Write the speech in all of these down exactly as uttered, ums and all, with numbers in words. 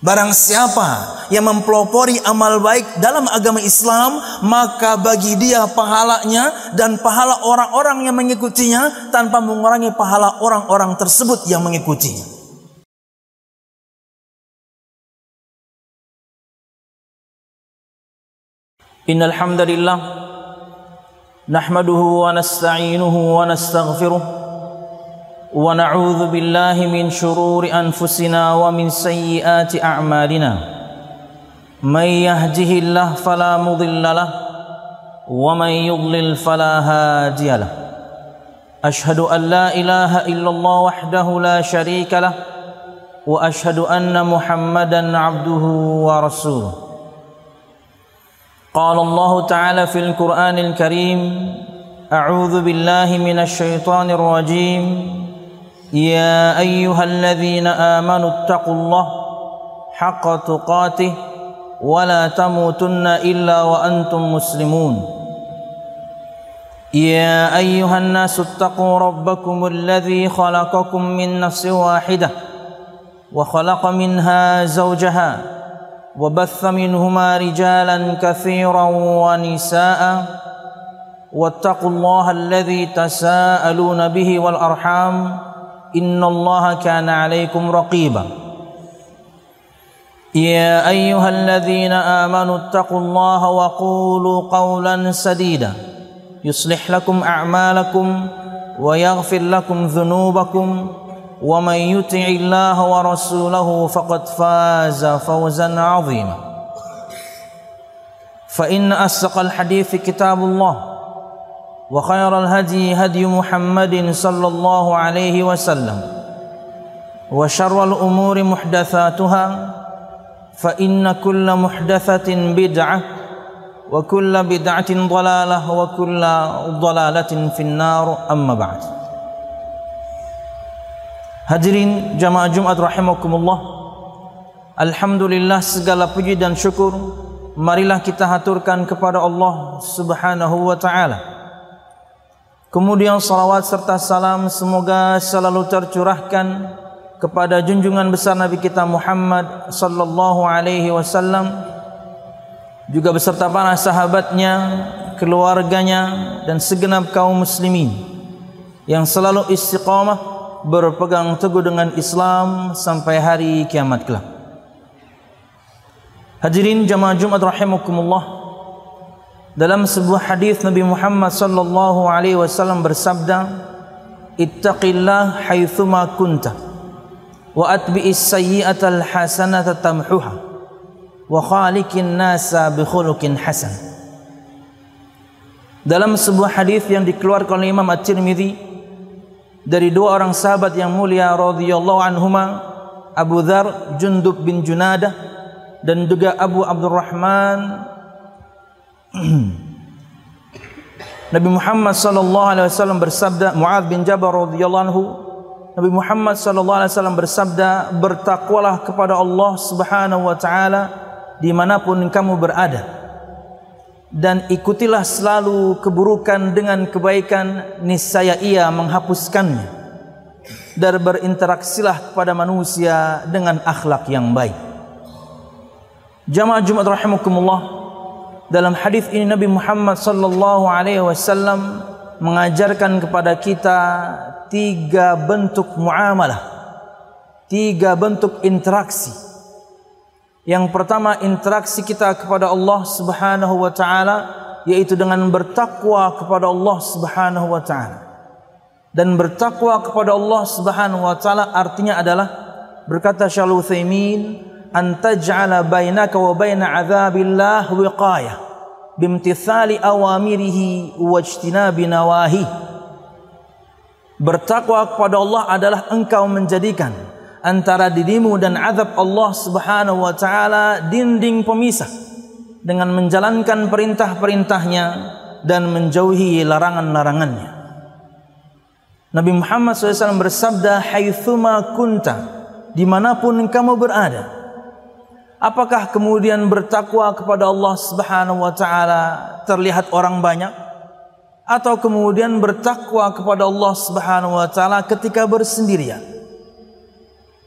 Barang siapa yang mempelopori amal baik dalam agama Islam, maka bagi dia pahalanya dan pahala orang-orang yang mengikutinya tanpa mengurangi pahala orang-orang tersebut yang mengikutinya. Innal hamdalillah nahmaduhu wa nasta'inuhu wa nastaghfiruh wa na'udzu billahi min shururi anfusina wa min sayyiati a'malina. May yahdihillahu fala mudilla lahu wa may yudlil fala hadiya lahu. Ashhadu an la ilaha illallah wahdahu la syarika lahu wa ashhadu anna Muhammadan 'abduhu wa rasuluh. Qala Allah ta'ala fil Qur'anil Karim, a'udzu billahi minasy syaithanir rajim. يا أيها الذين آمنوا اتقوا الله حق تقاته ولا تموتن إلا وأنتم مسلمون. يا أيها الناس اتقوا ربكم الذي خلقكم من نفس واحدة وخلق منها زوجها وبث منهما رجالا كثيرا ونساء واتقوا الله الذي تساءلون به والأرحام إن الله كان عليكم رقيبا. يا أيها الذين آمنوا اتقوا الله وقولوا قولا سديدا يصلح لكم أعمالكم ويغفر لكم ذنوبكم ومن يطع الله ورسوله فقد فاز فوزا عظيما. فإن أصدق الحديث كتاب الله وخير الهدي هدي محمد صلى الله عليه وسلم وشر الأمور محدثاتها فإن كل محدثة بدعة وكل بدعة ضلالة وكل ضلالة في النار. أما بعد. Hadirin jamaah Jumat rahimakumullah, alhamdulillah, segala puji dan syukur marilah kita haturkan kepada Allah Subhanahu wa taala. Kemudian salawat serta salam semoga selalu tercurahkan kepada junjungan besar Nabi kita Muhammad sallallahu alaihi wasallam, juga beserta para sahabatnya, keluarganya dan segenap kaum muslimin yang selalu istiqamah berpegang teguh dengan Islam sampai hari kiamat kelak. Hadirin jamaah Jumat rahimakumullah, dalam sebuah hadis Nabi Muhammad sallallahu alaihi wasallam bersabda, ittaqillah haitsuma kunta wa atbi'is sayyi'atal hasanata tamhuha wa khaliqin nasa bi khuluqin hasan. Dalam sebuah hadis yang dikeluarkan oleh Imam At-Tirmidzi dari dua orang sahabat yang mulia radhiyallahu anhuma, Abu Dzar Jundub bin Junadah dan juga Abu Abdurrahman, Nabi Muhammad sallallahu alaihi wasallam bersabda, Muadz bin Jabal radhiyallahu anhu, Nabi Muhammad sallallahu alaihi wasallam bersabda, bertakwalah kepada Allah Subhanahu wa taala dimanapun kamu berada, dan ikutilah selalu keburukan dengan kebaikan, niscaya ia menghapuskannya, dan berinteraksilah kepada manusia dengan akhlak yang baik. Jamaah Jumat rahimakumullah, dalam hadis ini Nabi Muhammad sallallahu alaihi wasallam mengajarkan kepada kita tiga bentuk muamalah, tiga bentuk interaksi. Yang pertama, interaksi kita kepada Allah Subhanahu wa taala, yaitu dengan bertakwa kepada Allah Subhanahu wa taala. Dan bertakwa kepada Allah Subhanahu wa taala artinya adalah, berkata Syaikhul Utsaimin, antaj'ala bainaka wa baina 'adzabillah wiqayah bimtithali awamirihi wajtinabi nawahi. Bertakwa kepada Allah adalah engkau menjadikan antara dirimu dan azab Allah Subhanahu wa taala dinding pemisah dengan menjalankan perintah-perintahnya dan menjauhi larangan-larangannya. Nabi Muhammad shallallahu alaihi wasallam bersabda, haitsuma kunta, dimanapun kamu berada. Apakah kemudian bertakwa kepada Allah Subhanahu wa taala terlihat orang banyak, atau kemudian bertakwa kepada Allah Subhanahu wa taala ketika bersendirian?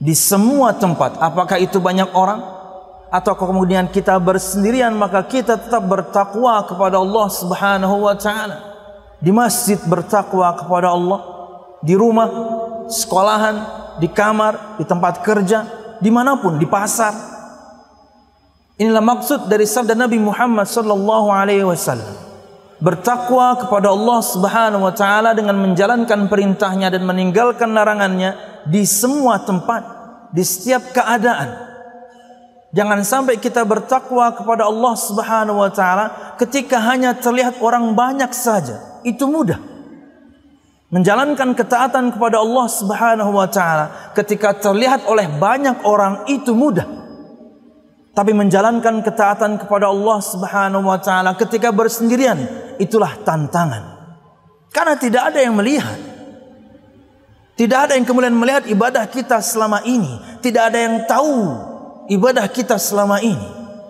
di semua tempat. Apakah itu banyak orang atau kemudian kita bersendirian, maka kita tetap bertakwa kepada Allah Subhanahu wa taala. Di masjid bertakwa kepada Allah, di rumah, sekolahan, di kamar, di tempat kerja, dimanapun, di pasar. Inilah maksud dari sabda Nabi Muhammad sallallahu alaihi wasallam. Bertakwa kepada Allah Subhanahu wa taala dengan menjalankan perintahnya dan meninggalkan larangannya di semua tempat, di setiap keadaan. Jangan sampai kita bertakwa kepada Allah Subhanahu wa taala ketika hanya terlihat orang banyak saja. Itu mudah. Menjalankan ketaatan kepada Allah Subhanahu wa taala ketika terlihat oleh banyak orang itu mudah. Tapi menjalankan ketaatan kepada Allah Subhanahu wa taala ketika bersendirian, itulah tantangan. Karena tidak ada yang melihat. Tidak ada yang kemudian melihat ibadah kita selama ini. Tidak ada yang tahu ibadah kita selama ini.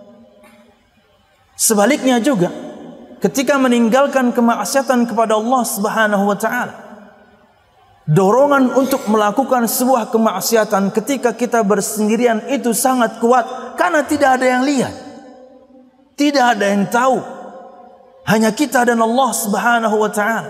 Sebaliknya juga, ketika meninggalkan kemaksiatan kepada Allah Subhanahu wa taala, dorongan untuk melakukan sebuah kemaksiatan ketika kita bersendirian itu sangat kuat, karena tidak ada yang lihat, tidak ada yang tahu, hanya kita dan Allah Subhanahu wa taala.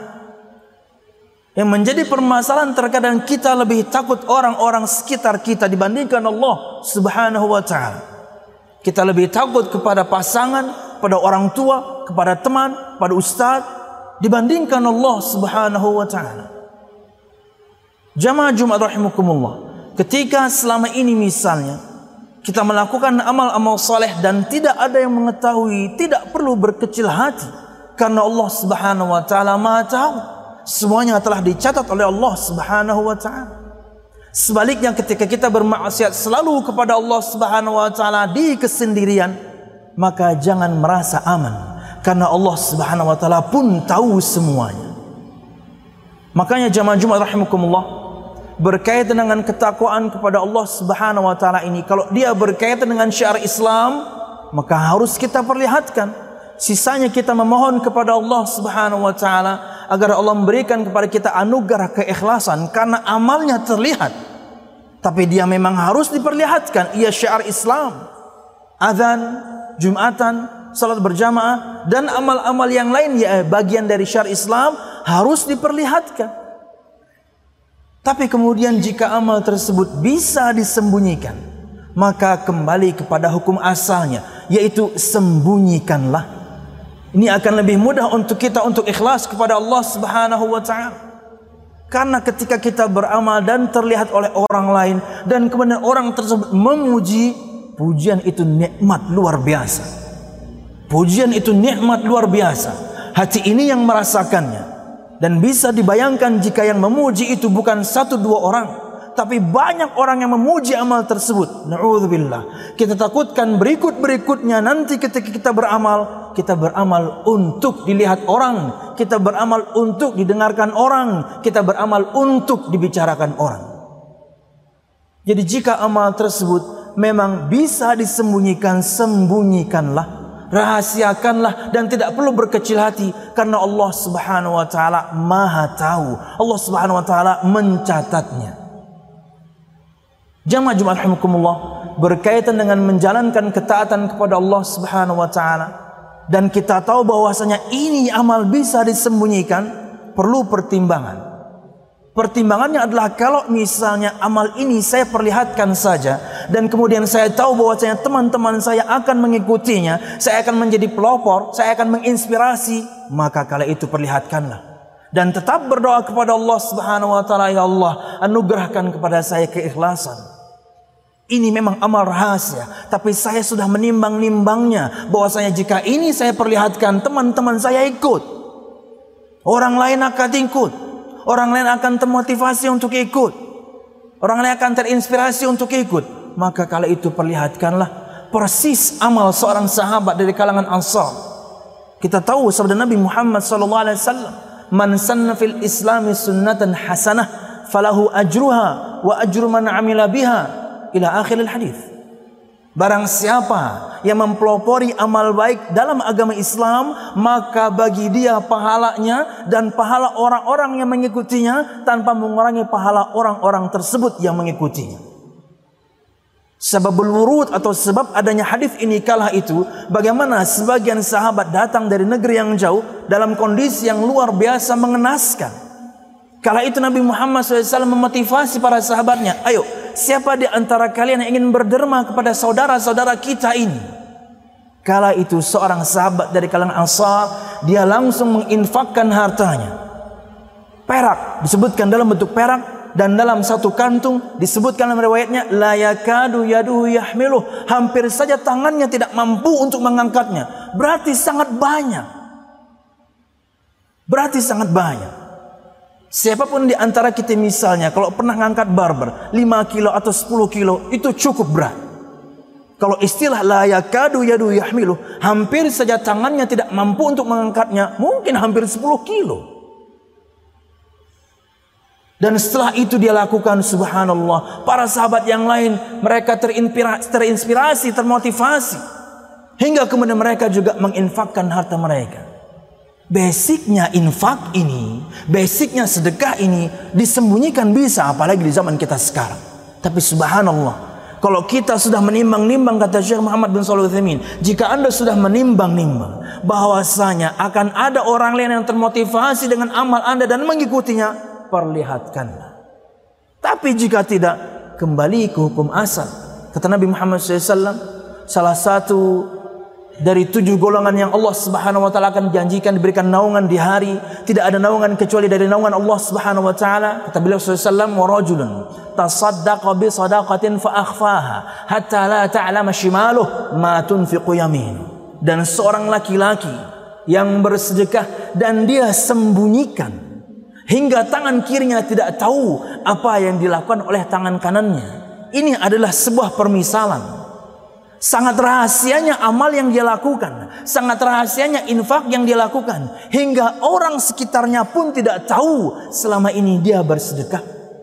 Yang menjadi permasalahan, terkadang kita lebih takut orang-orang sekitar kita dibandingkan Allah Subhanahu wa taala. Kita lebih takut kepada pasangan, kepada orang tua, kepada teman, kepada ustaz dibandingkan Allah Subhanahu wa taala. Jamaah Jumat rahimakumullah, ketika selama ini misalnya kita melakukan amal-amal saleh dan tidak ada yang mengetahui, tidak perlu berkecil hati, karena Allah Subhanahu wa taala Maha tahu. Semuanya telah dicatat oleh Allah Subhanahu wa taala. Sebaliknya, ketika kita bermaksiat selalu kepada Allah Subhanahu wa taala di kesendirian, maka jangan merasa aman, karena Allah Subhanahu wa taala pun tahu semuanya. Makanya jamaah Jumat rahimakumullah, berkaitan dengan ketakwaan kepada Allah Subhanahu wa taala ini, kalau dia berkaitan dengan syiar Islam, maka harus kita perlihatkan. Sisanya kita memohon kepada Allah Subhanahu wa taala agar Allah memberikan kepada kita anugerah keikhlasan, karena amalnya terlihat tapi dia memang harus diperlihatkan. Ia syiar Islam, azan, Jumatan, salat berjamaah dan amal-amal yang lain, ya bagian dari syiar Islam, harus diperlihatkan. Tapi kemudian jika amal tersebut bisa disembunyikan, maka kembali kepada hukum asalnya, yaitu sembunyikanlah. Ini akan lebih mudah untuk kita untuk ikhlas kepada Allah Subhanahu wa taala. Karena ketika kita beramal dan terlihat oleh orang lain, dan kemudian orang tersebut memuji, pujian itu nikmat luar biasa. Pujian itu nikmat luar biasa. Hati ini yang merasakannya. Dan bisa dibayangkan jika yang memuji itu bukan satu dua orang, tapi banyak orang yang memuji amal tersebut. Na'udzubillah. Kita takutkan berikut-berikutnya nanti ketika kita beramal, kita beramal untuk dilihat orang, kita beramal untuk didengarkan orang, kita beramal untuk dibicarakan orang. Jadi jika amal tersebut memang bisa disembunyikan, sembunyikanlah, rahasiakanlah, dan tidak perlu berkecil hati, karena Allah Subhanahu wa taala Maha tahu. Allah Subhanahu wa taala mencatatnya. Jamaah Jumat rahimakumullah, berkaitan dengan menjalankan ketaatan kepada Allah Subhanahu wa taala, dan kita tahu bahwasanya ini amal bisa disembunyikan, perlu pertimbangan. Pertimbangannya adalah kalau misalnya amal ini saya perlihatkan saja, dan kemudian saya tahu bahwasanya teman-teman saya akan mengikutinya, saya akan menjadi pelopor, saya akan menginspirasi, maka kala itu perlihatkanlah. Dan tetap berdoa kepada Allah Subhanahu wa taala, ya Allah, anugerahkan kepada saya keikhlasan. Ini memang amal rahasia, tapi saya sudah menimbang-nimbangnya bahwasanya jika ini saya perlihatkan, teman-teman saya ikut, orang lain akan ikut, orang lain akan termotivasi untuk ikut, orang lain akan terinspirasi untuk ikut, maka kala itu perlihatkanlah. Persis amal seorang sahabat dari kalangan Ansar. Kita tahu sabda Nabi Muhammad sallallahu alaihi wasallam, "Man sanna fil Islami sunnatan hasanah falahu ajruha wa ajru man 'amila biha." Ila akhiril hadis. Barang siapa yang mempelopori amal baik dalam agama Islam, maka bagi dia pahalanya dan pahala orang-orang yang mengikutinya, tanpa mengurangi pahala orang-orang tersebut yang mengikutinya. Sababul wurud atau sebab adanya hadis ini kala itu, bagaimana sebagian sahabat datang dari negeri yang jauh dalam kondisi yang luar biasa mengenaskan. Kala itu Nabi Muhammad shallallahu alaihi wasallam memotivasi para sahabatnya, ayo, siapa di antara kalian yang ingin berderma kepada saudara-saudara kita ini? Kala itu seorang sahabat dari kalangan Ansar, dia langsung menginfakkan hartanya. Perak, disebutkan dalam bentuk perak, dan dalam satu kantung disebutkan dalam riwayatnya, la yakadu yaduhu yahmiluh, hampir saja tangannya tidak mampu untuk mengangkatnya. Berarti sangat banyak. Berarti sangat banyak. Siapapun di antara kita misalnya kalau pernah ngangkat barber lima kilo atau sepuluh kilo, itu cukup berat. Kalau istilah la yakadu yadu yahmilu, hampir saja tangannya tidak mampu untuk mengangkatnya, mungkin hampir sepuluh kilo. Dan setelah itu dia lakukan, subhanallah, para sahabat yang lain mereka terinspirasi, terinspirasi, termotivasi, hingga kemudian mereka juga menginfakkan harta mereka. Basicnya infak ini, basicnya sedekah ini disembunyikan bisa, apalagi di zaman kita sekarang. Tapi subhanallah, kalau kita sudah menimbang-nimbang, kata Syekh Muhammad bin Shalih Al-Utsaimin, jika anda sudah menimbang-nimbang bahwasanya akan ada orang lain yang termotivasi dengan amal anda dan mengikutinya, perlihatkanlah. Tapi jika tidak, kembali ke hukum asal. Kata Nabi Muhammad shallallahu alaihi wasallam, salah satu dari tujuh golongan yang Allah Subhanahu wa taala akan janjikan diberikan naungan di hari, tidak ada naungan kecuali dari naungan Allah Subhanahu wa taala. Kata beliau sallallahu alaihi wasallam, wa rajulun tasaddaqa bi sadaqatin fa akhfaha hatta la ta'lama shimaluhu ma tunfiqu yaminu. Dan seorang laki-laki yang bersedekah dan dia sembunyikan hingga tangan kirinya tidak tahu apa yang dilakukan oleh tangan kanannya. Ini adalah sebuah permisalan. Sangat rahasianya amal yang dia lakukan, sangat rahasianya infak yang dia lakukan, hingga orang sekitarnya pun tidak tahu selama ini dia bersedekah.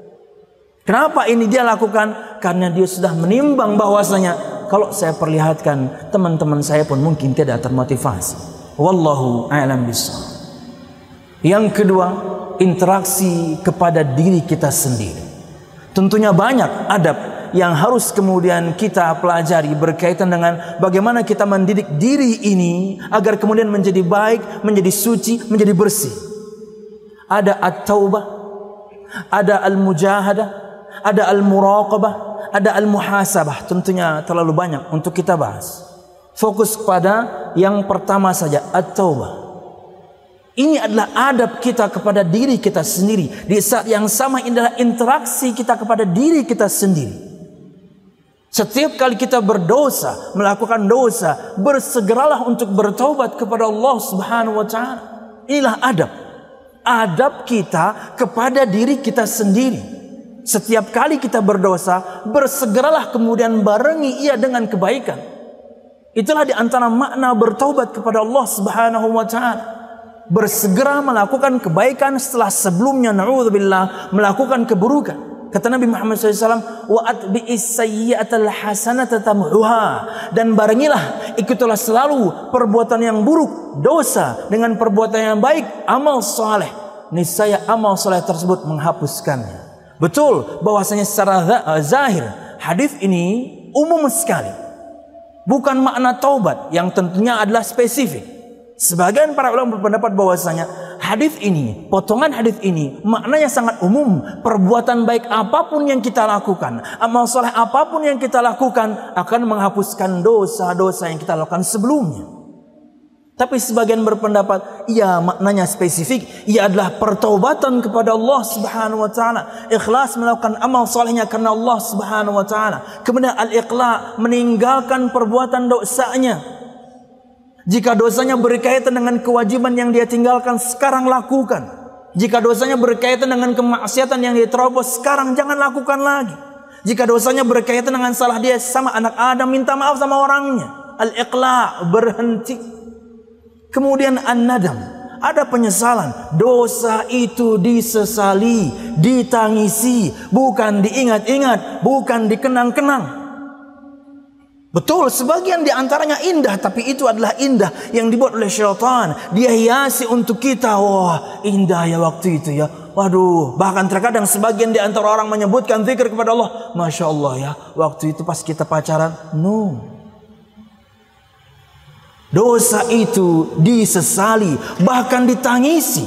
Kenapa ini dia lakukan? Karena dia sudah menimbang bahwasanya kalau saya perlihatkan, teman-teman saya pun mungkin tidak termotivasi. Wallahu a'lam bishawab. Yang kedua, interaksi kepada diri kita sendiri. Tentunya banyak adab yang harus kemudian kita pelajari berkaitan dengan bagaimana kita mendidik diri ini agar kemudian menjadi baik, menjadi suci, menjadi bersih. Ada at-taubah, ada al-mujahadah, ada al-muraqabah, ada al-muhasabah. Tentunya terlalu banyak untuk kita bahas. Fokus pada yang pertama saja, at-taubah. Ini adalah adab kita kepada diri kita sendiri. Di saat yang sama ini adalah interaksi kita kepada diri kita sendiri. Setiap kali kita berdosa, melakukan dosa, bersegeralah untuk bertaubat kepada Allah Subhanahu wa taala. Inilah adab. Adab kita kepada diri kita sendiri. Setiap kali kita berdosa, bersegeralah kemudian barengi ia dengan kebaikan. Itulah di antara makna bertaubat kepada Allah Subhanahu wa taala. Bersegera melakukan kebaikan setelah sebelumnya na'udzubillah melakukan keburukan. Kata Nabi Muhammad shallallahu alaihi wasallam, wa atbi'is sayyi'atal hasanata tamhuha, dan barengilah, ikutilah selalu perbuatan yang buruk, dosa, dengan perbuatan yang baik, amal saleh. Niscaya amal saleh tersebut menghapuskannya. Betul bahwasanya secara zahir hadis ini umum sekali. Bukan makna taubat yang tentunya adalah spesifik. Sebagian para ulama berpendapat bahwasanya hadis ini, potongan hadis ini maknanya sangat umum. Perbuatan baik apapun yang kita lakukan, amal soleh apapun yang kita lakukan akan menghapuskan dosa-dosa yang kita lakukan sebelumnya. Tapi sebagian berpendapat, ya maknanya spesifik, ia adalah pertaubatan kepada Allah Subhanahu wa taala, ikhlas melakukan amal solehnya karena Allah Subhanahu wa taala. Kemudian al-iqla, meninggalkan perbuatan dosanya. Jika dosanya berkaitan dengan kewajiban yang dia tinggalkan, sekarang lakukan. Jika dosanya berkaitan dengan kemaksiatan yang dia terobos, sekarang jangan lakukan lagi. Jika dosanya berkaitan dengan salah dia sama anak Adam, minta maaf sama orangnya. Al-iqla, berhenti. Kemudian an-nadam, ada penyesalan. Dosa itu disesali, ditangisi, bukan diingat-ingat, bukan dikenang-kenang. Betul, sebagian di antaranya indah, tapi itu adalah indah yang dibuat oleh syaitan. Dia hiasi untuk kita. Wah, indah ya waktu itu ya. Waduh, bahkan terkadang sebagian di antara orang menyebutkan zikir kepada Allah. Masya Allah ya, waktu itu pas kita pacaran. No. Dosa itu disesali, bahkan ditangisi.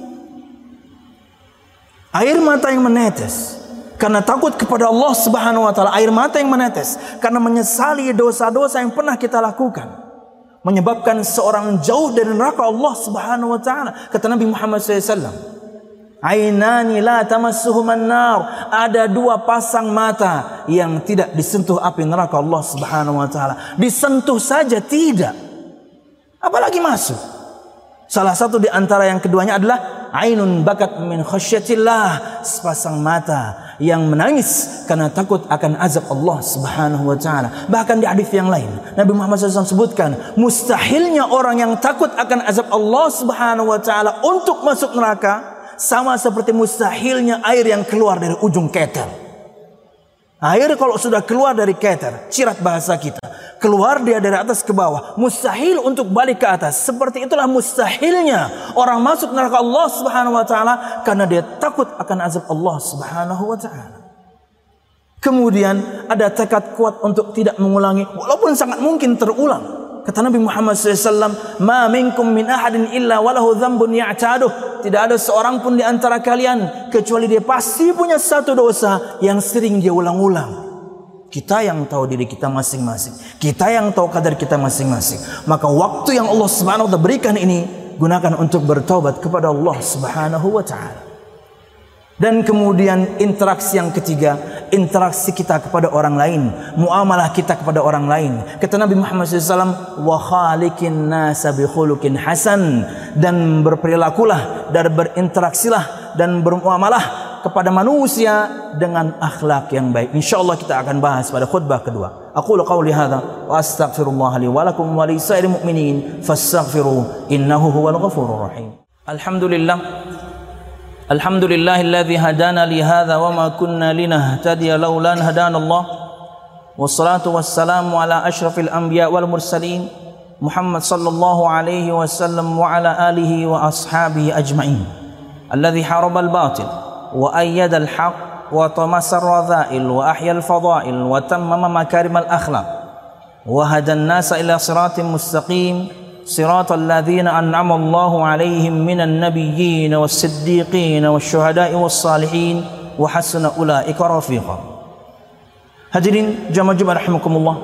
Air mata yang menetes karena takut kepada Allah Subhanahu wa taala, air mata yang menetes karena menyesali dosa-dosa yang pernah kita lakukan, menyebabkan seorang jauh dari neraka Allah Subhanahu wa taala. Kata Nabi Muhammad sallallahu alaihi wasallam, "Ainani la tamassuhuman nar." Ada dua pasang mata yang tidak disentuh api neraka Allah Subhanahu wa taala. Disentuh saja tidak, apalagi masuk. Salah satu di antara yang keduanya adalah ainun bakat min khasyatillah, sepasang mata yang menangis karena takut akan azab Allah Subhanahu wa taala. Bahkan di hadis yang lain Nabi Muhammad shallallahu alaihi wasallam sebutkan, mustahilnya orang yang takut akan azab Allah Subhanahu wa taala untuk masuk neraka sama seperti mustahilnya air yang keluar dari ujung keter. Air kalau sudah keluar dari keter, cirat bahasa kita, keluar dia dari atas ke bawah, mustahil untuk balik ke atas. Seperti itulah mustahilnya orang masuk neraka Allah Subhanahu wa taala karena dia takut akan azab Allah Subhanahu wa taala. Kemudian ada tekad kuat untuk tidak mengulangi walaupun sangat mungkin terulang. Kata Nabi Muhammad sallallahu alaihi wasallam, "Ma minkum min ahadin illa walahu dzambun ya'taduh." Tidak ada seorang pun di antara kalian kecuali dia pasti punya satu dosa yang sering dia ulang-ulang. Kita yang tahu diri kita masing-masing, kita yang tahu kadar kita masing-masing. Maka waktu yang Allah Subhanahu wa taala berikan ini gunakan untuk bertaubat kepada Allah Subhanahu wa taala. Dan kemudian interaksi yang ketiga, interaksi kita kepada orang lain, muamalah kita kepada orang lain. Kata Nabi Muhammad sallallahu alaihi wasallam, "Wa khaliqin nasa bi khuluqin hasan." Dan berperilakulah dan berinteraksilah dan bermuamalah kepada manusia dengan akhlak yang baik. Insyaallah kita akan bahas pada khutbah kedua. Aqulu qawli hadza wa astaghfirullah li wa lakum wa li sa'iril mu'minin fastaghfiru innahu huwal ghafurur rahim. Alhamdulillah. Alhamdulillahilladzi hadana li hadza wa ma kunna linahtadiya laula an hadana Allah. Wassalatu wassalamu ala asyrafil anbiya wal mursalin Muhammad sallallahu alaihi wasallam wa ala alihi wa ashabihi ajma'in. Alladzi harabal batil wa ayyadal haqq wa tamasar radha'il wa ahyal fadha'il wa tammama makarimal akhlaq wa hadan nasa ila siratin mustaqim siratal ladzina an'ama Allahu 'alaihim minan nabiyyin was-siddiqin wasyuhada'i was-salihin wa hasuna ulaika rafiqa. Hadirin jamaah Jumat rahimakumullah.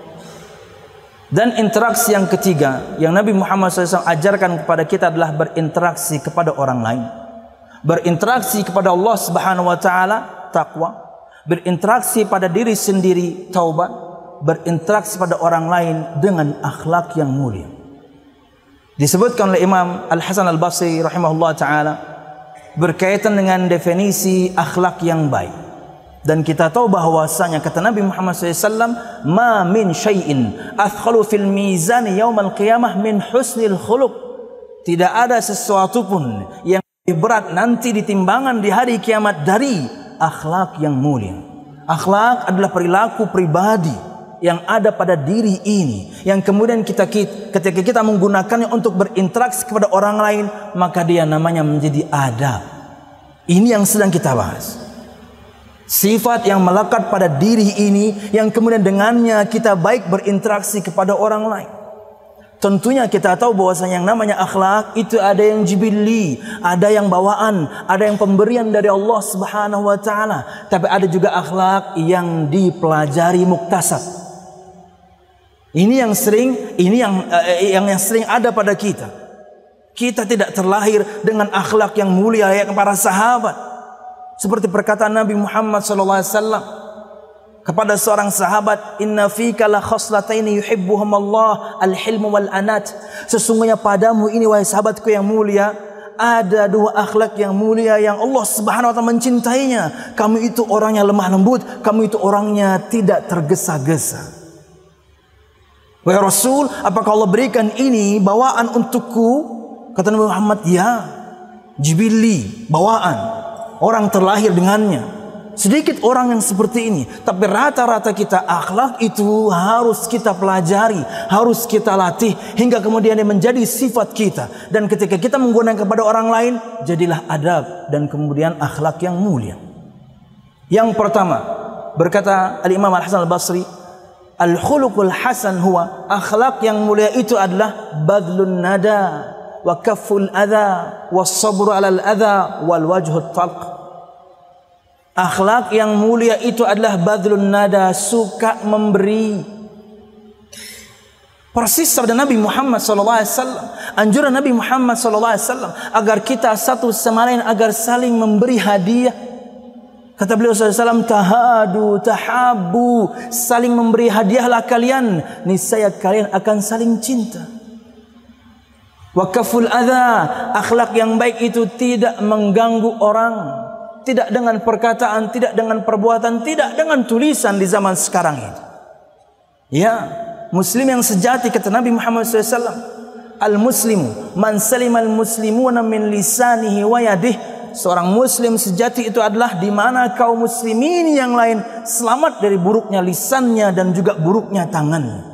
Dan interaksi yang ketiga yang Nabi Muhammad sallallahu alaihi wasallam ajarkan kepada kita adalah berinteraksi kepada orang lain. Berinteraksi kepada Allah Subhanahu wa taala, takwa. Berinteraksi pada diri sendiri, taubat. Berinteraksi pada orang lain dengan akhlak yang mulia. Disebutkan oleh Imam Al-Hasan Al-Basri rahimahullah ta'ala berkaitan dengan definisi akhlak yang baik. Dan kita tahu bahwasanya kata Nabi Muhammad sallallahu alaihi wasallam, "Ma min syai'in athqalu fil mizan yaumal qiyamah min husnil khuluq." Tidak ada sesuatu pun yang lebih berat nanti di timbangan di hari kiamat dari akhlak yang mulia. Akhlak adalah perilaku pribadi yang ada pada diri ini, yang kemudian kita ketika kita menggunakannya untuk berinteraksi kepada orang lain, maka dia namanya menjadi adab. Ini yang sedang kita bahas. Sifat yang melekat pada diri ini yang kemudian dengannya kita baik berinteraksi kepada orang lain. Tentunya kita tahu bahwasanya yang namanya akhlak itu ada yang jibilli, ada yang bawaan, ada yang pemberian dari Allah Subhanahu wa taala, tapi ada juga akhlak yang dipelajari muktasab. Ini yang sering, ini yang uh, yang yang sering ada pada kita. Kita tidak terlahir dengan akhlak yang mulia yang para sahabat. Seperti perkataan Nabi Muhammad sallallahu alaihi wasallam kepada seorang sahabat, "Inna fika la khaslataini yuhibbuhum Allah, al-hilm wal anat." Sesungguhnya padamu ini wahai sahabatku yang mulia, ada dua akhlak yang mulia yang Allah Subhanahu wa taala mencintainya. Kamu itu orangnya lemah lembut, kamu itu orangnya tidak tergesa-gesa. Wahai Rasul, apakah Allah berikan ini bawaan untukku? Kata Nabi Muhammad, ya, jibilli, bawaan, orang terlahir dengannya. Sedikit orang yang seperti ini, tapi rata-rata kita akhlak itu harus kita pelajari, harus kita latih hingga kemudian dia menjadi sifat kita. Dan ketika kita menggunakan kepada orang lain, jadilah adab dan kemudian akhlak yang mulia. Yang pertama, berkata Al-Imam Al-Hasan Al-Basri, al-khuluqul hasan huwa, akhlak yang mulia itu adalah badlun nada wa kafful adha was sabru 'alal adha wal wajhut talq. Akhlak yang mulia itu adalah badlun nada, suka memberi. Persis sabda Nabi Muhammad sallallahu alaihi wasallam, anjuran Nabi Muhammad sallallahu alaihi wasallam agar kita satu sama lain agar saling memberi hadiah. Kata beliau sallallahu alaihi wasallam, tahadu tahabbu, saling memberi hadiahlah kalian, niscaya kalian akan saling cinta. Wa kaful adha, akhlak yang baik itu tidak mengganggu orang. Tidak dengan perkataan, tidak dengan perbuatan, tidak dengan tulisan di zaman sekarang ini. Ya, Muslim yang sejati, kata Nabi Muhammad sallallahu alaihi wasallam, al-muslimu man salima al-muslimuna min lisanihi wa yadihi. Seorang Muslim sejati itu adalah di mana kaum muslimin yang lain selamat dari buruknya lisannya dan juga buruknya tangannya.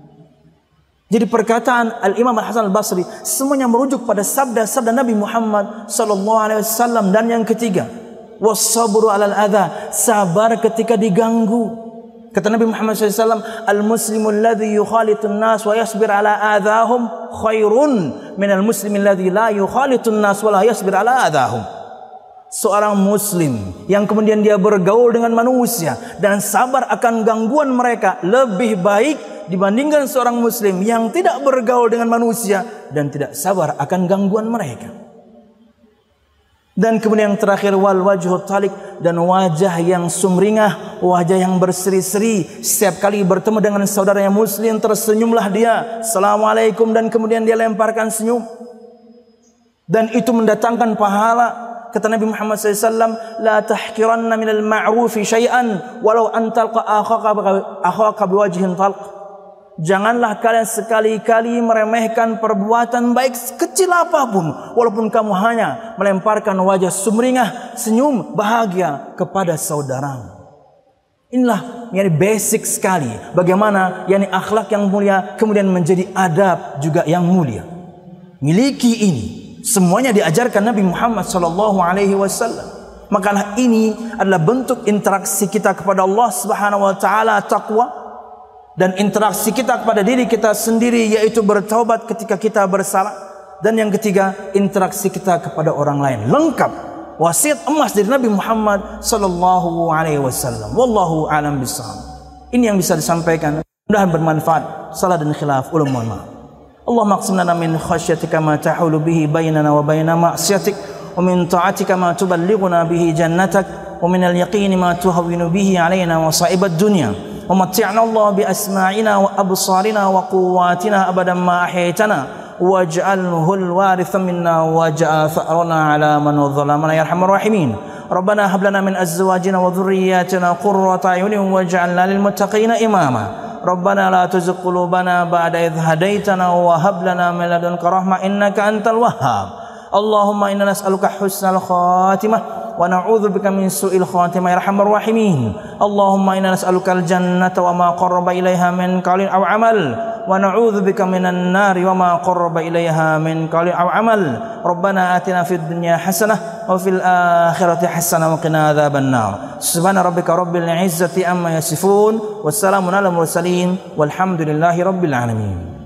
Jadi perkataan Al-Imam Al-Hasan Al-Basri semuanya merujuk pada sabda-sabda Nabi Muhammad sallallahu alaihi wasallam. Dan yang ketiga, was-sabru 'alal adha, sabar ketika diganggu. Kata Nabi Muhammad sallallahu alaihi wasallam, al-muslimu alladhi yukhalitun nas wa yasbir 'ala adhahum khairun minal muslimi alladhi la yukhalitun nas wa la yasbir 'ala adhahum. Seorang muslim yang kemudian dia bergaul dengan manusia dan sabar akan gangguan mereka lebih baik dibandingkan seorang muslim yang tidak bergaul dengan manusia dan tidak sabar akan gangguan mereka. Dan kemudian yang terakhir, wal wajhut talik, dan wajah yang sumringah, wajah yang berseri-seri. Setiap kali bertemu dengan saudaranya muslim, tersenyumlah dia, assalamualaikum, dan kemudian dia lemparkan senyum. Dan itu mendatangkan pahala. Kata Nabi Muhammad sallallahu alaihi wasallam, la tahkiranna minal ma'rufi syai'an walau an talqa akhaka biwajhin talq. Janganlah kalian sekali-kali meremehkan perbuatan baik sekecil apapun, walaupun kamu hanya melemparkan wajah sumringah, senyum bahagia kepada saudaramu. Inilah yang basic sekali bagaimana yakni akhlak yang mulia kemudian menjadi adab juga yang mulia. Miliki ini semuanya diajarkan Nabi Muhammad sallallahu alaihi wasallam. Maka ini adalah bentuk interaksi kita kepada Allah Subhanahu wa taala, takwa, dan interaksi kita kepada diri kita sendiri, yaitu bertaubat ketika kita bersalah. Dan yang ketiga, interaksi kita kepada orang lain. Lengkap wasiat emas dari Nabi Muhammad sallallahu alaihi wasallam. Wallahu a'lam bishawab. Ini yang bisa disampaikan, mudah-mudahan bermanfaat. Salah dan khilaf ulum, mohon maaf. Allahumma aqsim lana min khasyatika ma tahulu bihi bainana wa baina ma'siyatik, wa min ta'atika ma tuballighuna bihi jannatak, wa min al-yaqini ma tuhawwinu bihi alaina masa'ibad dunya. ومتعنا الله بأسماعنا وأبصارنا وقواتنا أبدا ما أحييتنا واجعله الوارث منا واجعل ثأرنا على من ظلمنا يا أرحم الراحمين. ربنا هب لنا من أزواجنا وذرياتنا قرة أعين واجعلنا للمتقين إماما. ربنا لا تزغ قلوبنا بعد إذ هديتنا وهب لنا من لدنك رحمة إنك أنت الوهاب. اللهم إنا نسألك حسن الخاتمة ونعوذ بك من سوء الخاتمة يا أرحم الراحمين. اللهم إنا نسألك الجنة وما قرب إليها من قول أو عمل ونعوذ بك من النار وما قرب إليها من قول أو عمل. ربنا آتنا في الدنيا حسنة وفي الآخرة حسنة وقنا عذاب النار. سبحان ربك رب العزة عما يصفون والسلام على المرسلين والحمد لله رب العالمين.